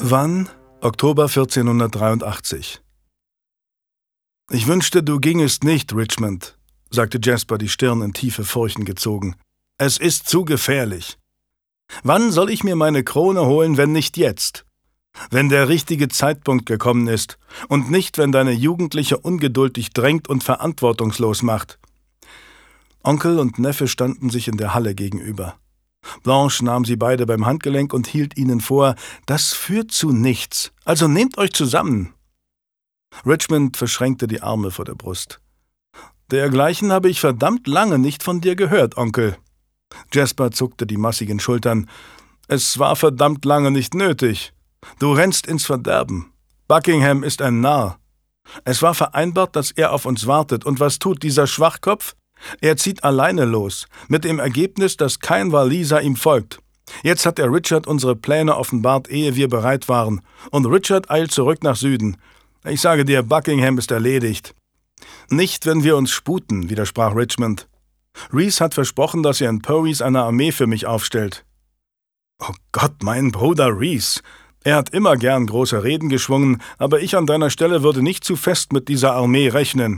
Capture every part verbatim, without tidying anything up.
Wann? Oktober vierzehnhundertdreiundachtzig. »Ich wünschte, du gingest nicht, Richmond«, sagte Jasper, die Stirn in tiefe Furchen gezogen. »Es ist zu gefährlich. Wann soll ich mir meine Krone holen, wenn nicht jetzt? Wenn der richtige Zeitpunkt gekommen ist und nicht, wenn deine jugendliche Ungeduld dich drängt und verantwortungslos macht.« Onkel und Neffe standen sich in der Halle gegenüber. Blanche nahm sie beide beim Handgelenk und hielt ihnen vor, »Das führt zu nichts, also nehmt euch zusammen.« Richmond verschränkte die Arme vor der Brust. »Dergleichen habe ich verdammt lange nicht von dir gehört, Onkel.« Jasper zuckte die massigen Schultern. »Es war verdammt lange nicht nötig. Du rennst ins Verderben. Buckingham ist ein Narr. Es war vereinbart, dass er auf uns wartet, und was tut dieser Schwachkopf? Er zieht alleine los, mit dem Ergebnis, dass kein Waliser ihm folgt. Jetzt hat er Richard unsere Pläne offenbart, ehe wir bereit waren, und Richard eilt zurück nach Süden. Ich sage dir, Buckingham ist erledigt.« »Nicht, wenn wir uns sputen«, widersprach Richmond. »Rhys hat versprochen, dass er in Powys eine Armee für mich aufstellt.« »Oh Gott, mein Bruder Rhys! Er hat immer gern große Reden geschwungen, aber ich an deiner Stelle würde nicht zu fest mit dieser Armee rechnen.«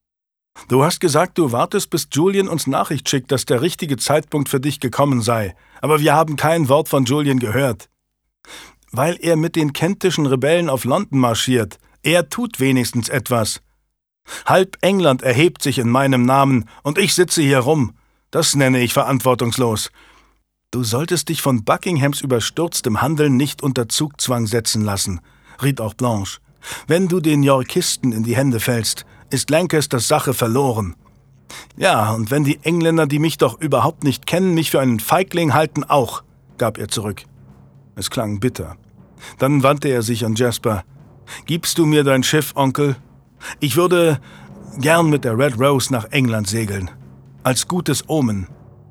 »Du hast gesagt, du wartest, bis Julian uns Nachricht schickt, dass der richtige Zeitpunkt für dich gekommen sei. Aber wir haben kein Wort von Julian gehört.« »Weil er mit den kentischen Rebellen auf London marschiert. Er tut wenigstens etwas. Halb England erhebt sich in meinem Namen, und ich sitze hier rum. Das nenne ich verantwortungslos. Du solltest dich von Buckinghams überstürztem Handeln nicht unter Zugzwang setzen lassen«, riet auch Blanche. »Wenn du den Yorkisten in die Hände fällst, ist Lancasters Sache verloren. Ja, und wenn die Engländer, die mich doch überhaupt nicht kennen, mich für einen Feigling halten, auch«, gab er zurück. Es klang bitter. Dann wandte er sich an Jasper. »Gibst du mir dein Schiff, Onkel? Ich würde gern mit der Red Rose nach England segeln. Als gutes Omen.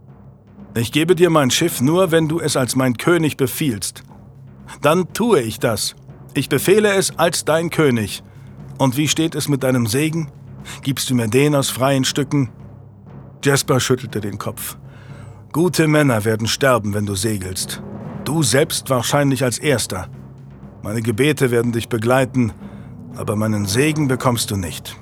Ich gebe dir mein Schiff nur, wenn du es als mein König befiehlst. Dann tue ich das. Ich befehle es als dein König. Und wie steht es mit deinem Segen? Gibst du mir den aus freien Stücken?« Jasper schüttelte den Kopf. »Gute Männer werden sterben, wenn du segelst. Du selbst wahrscheinlich als Erster. Meine Gebete werden dich begleiten, aber meinen Segen bekommst du nicht.«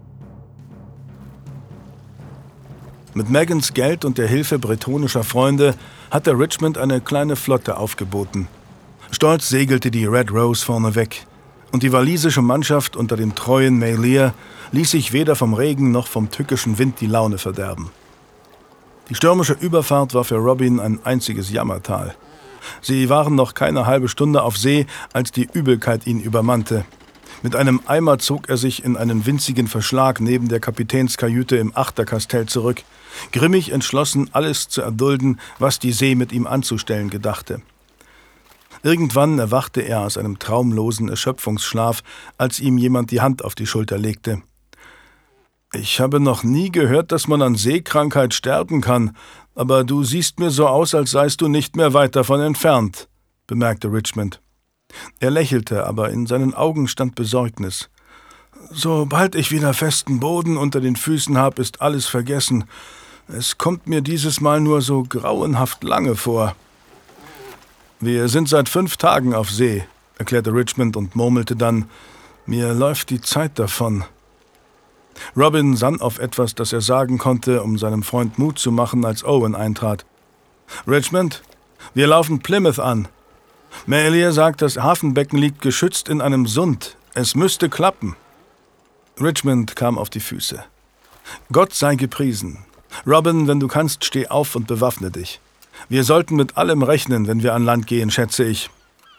Mit Megans Geld und der Hilfe bretonischer Freunde hatte Richmond eine kleine Flotte aufgeboten. Stolz segelte die Red Rose vorneweg, und die walisische Mannschaft unter dem treuen Maelier ließ sich weder vom Regen noch vom tückischen Wind die Laune verderben. Die stürmische Überfahrt war für Robin ein einziges Jammertal. Sie waren noch keine halbe Stunde auf See, als die Übelkeit ihn übermannte. Mit einem Eimer zog er sich in einen winzigen Verschlag neben der Kapitänskajüte im Achterkastell zurück, grimmig entschlossen, alles zu erdulden, was die See mit ihm anzustellen gedachte. Irgendwann erwachte er aus einem traumlosen Erschöpfungsschlaf, als ihm jemand die Hand auf die Schulter legte. »Ich habe noch nie gehört, dass man an Seekrankheit sterben kann, aber du siehst mir so aus, als seist du nicht mehr weit davon entfernt«, bemerkte Richmond. Er lächelte, aber in seinen Augen stand Besorgnis. »Sobald ich wieder festen Boden unter den Füßen habe, ist alles vergessen. Es kommt mir dieses Mal nur so grauenhaft lange vor.« »Wir sind seit fünf Tagen auf See«, erklärte Richmond und murmelte dann, »mir läuft die Zeit davon.« Robin sann auf etwas, das er sagen konnte, um seinem Freund Mut zu machen, als Owen eintrat. »Richmond, wir laufen Plymouth an. Maelier sagt, das Hafenbecken liegt geschützt in einem Sund. Es müsste klappen.« Richmond kam auf die Füße. »Gott sei gepriesen. Robin, wenn du kannst, steh auf und bewaffne dich. Wir sollten mit allem rechnen, wenn wir an Land gehen, schätze ich.«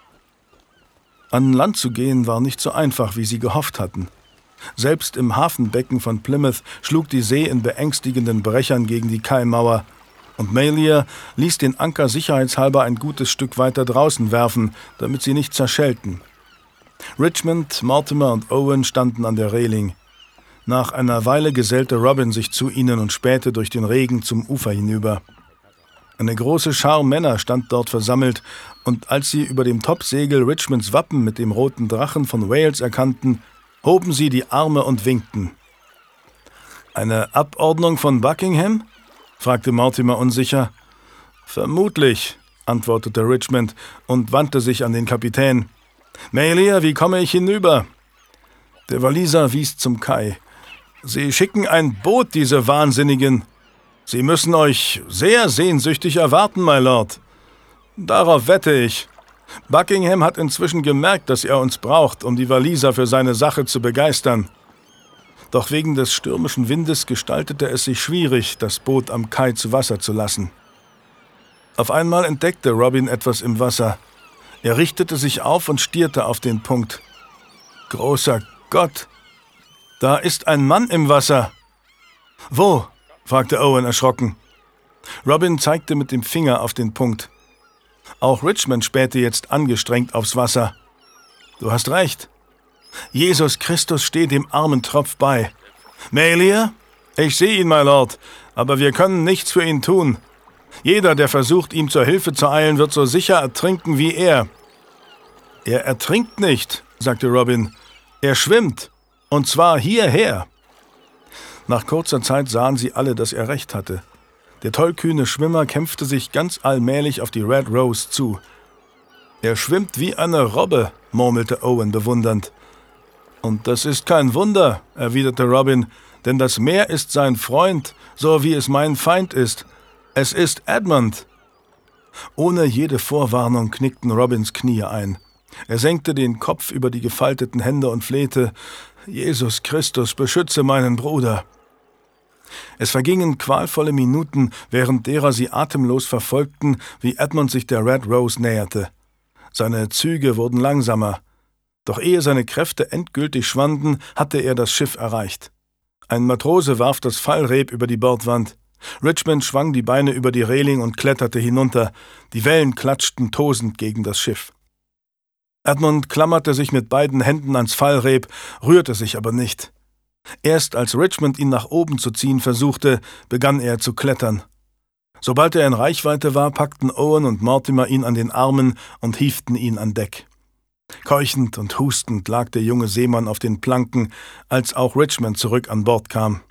An Land zu gehen war nicht so einfach, wie sie gehofft hatten. Selbst im Hafenbecken von Plymouth schlug die See in beängstigenden Brechern gegen die Kaimauer, und Maelier ließ den Anker sicherheitshalber ein gutes Stück weiter draußen werfen, damit sie nicht zerschellten. Richmond, Mortimer und Owen standen an der Reling. Nach einer Weile gesellte Robin sich zu ihnen und spähte durch den Regen zum Ufer hinüber. Eine große Schar Männer stand dort versammelt, und als sie über dem Topsegel Richmonds Wappen mit dem roten Drachen von Wales erkannten, hoben sie die Arme und winkten. »Eine Abordnung von Buckingham?« fragte Mortimer unsicher. »Vermutlich«, antwortete Richmond und wandte sich an den Kapitän. »Mailia, wie komme ich hinüber?« Der Waliser wies zum Kai. »Sie schicken ein Boot, diese Wahnsinnigen. Sie müssen euch sehr sehnsüchtig erwarten, my Lord. Darauf wette ich. Buckingham hat inzwischen gemerkt, dass er uns braucht, um die Waliser für seine Sache zu begeistern. Doch wegen des stürmischen Windes gestaltete es sich schwierig, das Boot am Kai zu Wasser zu lassen. Auf einmal entdeckte Robin etwas im Wasser. Er richtete sich auf und stierte auf den Punkt. »Großer Gott! Da ist ein Mann im Wasser!« »Wo?« fragte Owen erschrocken. Robin zeigte mit dem Finger auf den Punkt. Auch Richmond spähte jetzt angestrengt aufs Wasser. »Du hast recht. Jesus Christus steht dem armen Tropf bei. Mailia? Ich sehe ihn, my Lord, aber wir können nichts für ihn tun. Jeder, der versucht, ihm zur Hilfe zu eilen, wird so sicher ertrinken wie er.« »Er ertrinkt nicht«, sagte Robin. »Er schwimmt. Und zwar hierher.« Nach kurzer Zeit sahen sie alle, dass er recht hatte. Der tollkühne Schwimmer kämpfte sich ganz allmählich auf die Red Rose zu. »Er schwimmt wie eine Robbe«, murmelte Owen bewundernd. »Und das ist kein Wunder«, erwiderte Robin, »denn das Meer ist sein Freund, so wie es mein Feind ist. Es ist Edmund.« Ohne jede Vorwarnung knickten Robins Knie ein. Er senkte den Kopf über die gefalteten Hände und flehte, »Jesus Christus, beschütze meinen Bruder.« Es vergingen qualvolle Minuten, während derer sie atemlos verfolgten, wie Edmund sich der Red Rose näherte. Seine Züge wurden langsamer. Doch ehe seine Kräfte endgültig schwanden, hatte er das Schiff erreicht. Ein Matrose warf das Fallreb über die Bordwand. Richmond schwang die Beine über die Reling und kletterte hinunter. Die Wellen klatschten tosend gegen das Schiff. Edmund klammerte sich mit beiden Händen ans Fallreb, rührte sich aber nicht. Erst als Richmond ihn nach oben zu ziehen versuchte, begann er zu klettern. Sobald er in Reichweite war, packten Owen und Mortimer ihn an den Armen und hieften ihn an Deck. Keuchend und hustend lag der junge Seemann auf den Planken, als auch Richmond zurück an Bord kam.